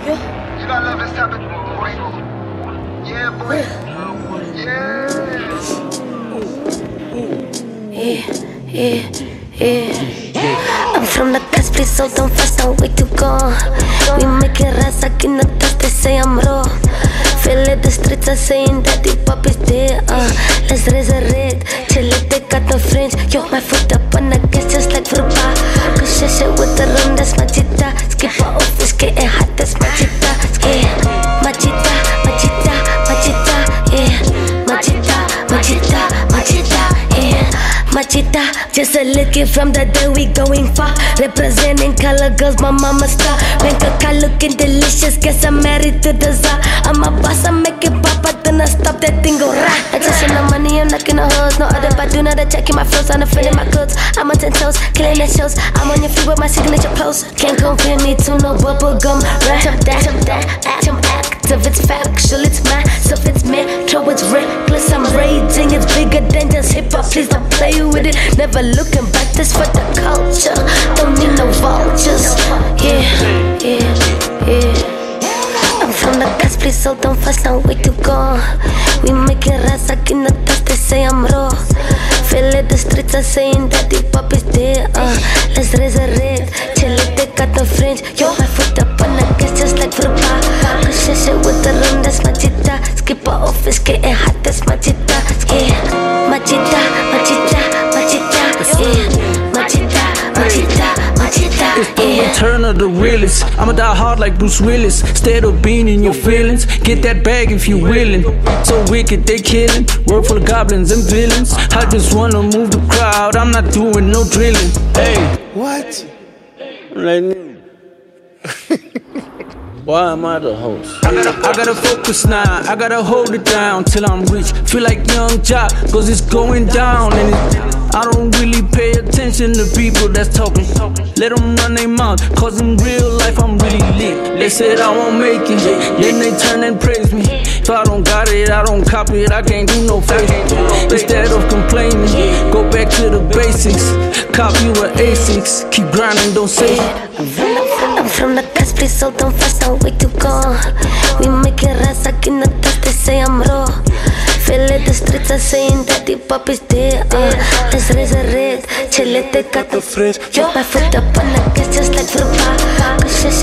You gotta love this type of boy. Yeah, boy. Yeah. I'm from the cusp, please, so don't fast, don't wait to go. We make it rise, I in the dust, they say I'm raw. Feel it, the streets are saying that the pop is there. Let's resurrect, chill it, they got no friends. Yo, my foot up on the gas, just like for bar. Cause shit with the rum, that's my chita. Skip her off, it's getting hot, that's my chita. Yeah, my chita, my chita, my chita. Yeah, my chita, my chita, my chita. Yeah, my chita. Just a lick from the day we going far. Representing color girls, my mama star. Bank account looking delicious, guess I'm married to the czar. I'm a boss, I make it pop, but then I stop that thing go rah. I just in the money, I'm knocking the hoes. No other but do not checking my flows, I'm feeling my clothes. I'm on 10 toes, killing the shows. I'm on your feet with my signature pose. Can't compare me to no bubblegum rap. Jump that, jump active, it's factual, it's massive, it's metro, it's reckless. I'm raging, it's bigger than just hip hop. Please don't play with it. Never looking back, this for the culture. Don't need no vultures. Yeah. I'm from the cusp, please, so don't fast, no way to go. We make it rise, I in the dust, they say I'm raw. Feel it, the streets are saying that the pop is there. Let's resurrect, chill it, they got no friends. Yo, my foot up on the gas, just like for a bar. Cause shit with the rum, that's my chita. Skip her off, it's getting hot, that's my chita. Yeah, my chita, my chita, my chita. Yeah, my chita, my chita, my chita. It's the return of the realest. I'ma die hard like Bruce Willis. Instead of being in your feelings, get that bag if you willing. So wicked, they killing. Work full of goblins and villains. I just wanna move the crowd, I'm not doing no drilling. Hey, What? why am I the host? I gotta focus now, I gotta hold it down till I'm rich. Feel like Young Jock, cause it's going down. And I don't really pay attention to people that's talking. Let them run their mouth, cause in real life I'm really lit. They said I won't make it, then they turn and praise me. If I don't got it, I don't copy it, I can't do no fake. Instead of complaining, go back to the basics. Copy with ASICs, keep grinding, don't say it. I'm from the cusp, please, so don't fast, no way to go. We make it rise, I in the dust, they say I'm raw. Feel it, the streets are saying that the pop is there. Let's resurrect, chill it, they got no friends. Yo, my foot up on the gas, just like for a bar. Cause shit